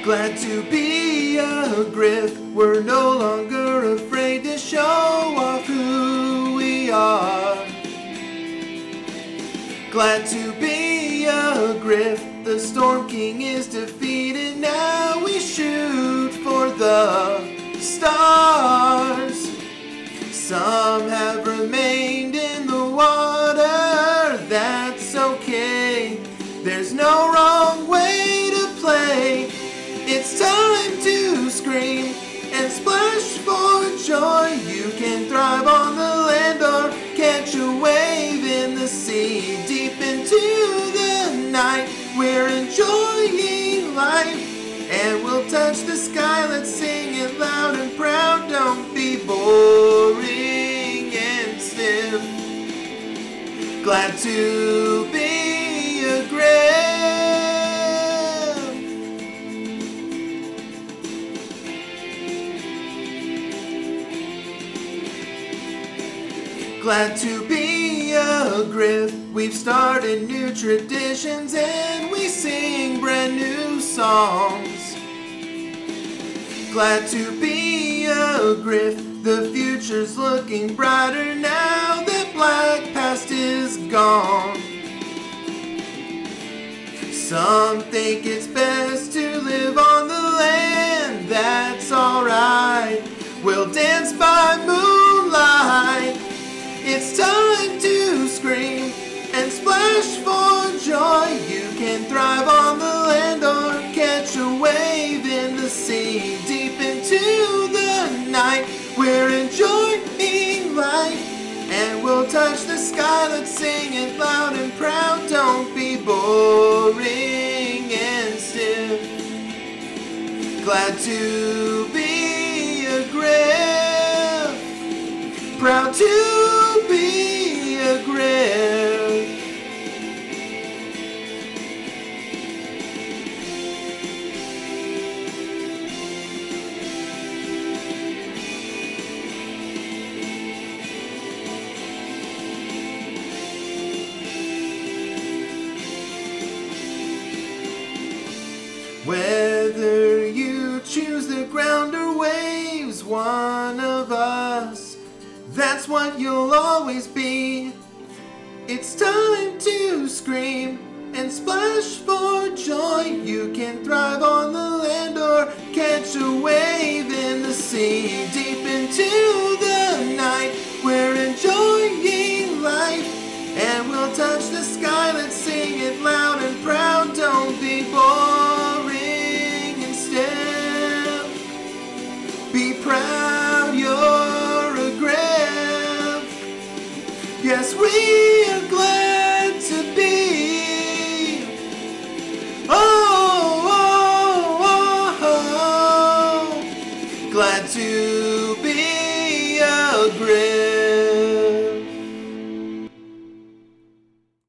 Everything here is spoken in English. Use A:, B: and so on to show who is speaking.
A: Glad to be a Griff. We're no longer afraid to show off who we are. Glad to be a Griff. The Storm King is defeated. Now we shoot for the stars. Some have remained in the water. That's okay. There's no wrong way to play. It's time to scream and splash for joy. You can thrive on the land or catch a wave in the sea. Deep into the night, we're enjoying life, and we'll touch the sky. Let's sing it loud and proud. Don't be boring and stiff. Glad to be a Griff. Glad to be a Griff. We've started new traditions and we sing brand new songs. Glad to be a Griff. The future's looking brighter now that black past is gone. Some think it's best to live on the land. That's alright. We'll dance by moonlight. It's time to scream and splash for joy. You can thrive on the land or catch a wave in the sea. Deep into the night, we're enjoying life, and we'll touch the sky. Let's sing it loud and proud. Don't be boring and stiff. Glad to be a Griff. Proud to be a Griff. Whether you choose the ground or waves, one of us, that's what you'll always be. It's time to scream and splash for joy. You can thrive on the land or catch a wave in the sea. Deep into the night, we're enjoying life, and we'll touch the sky. Let's sing it loud and proud. Don't be boring and stiff. Be proud.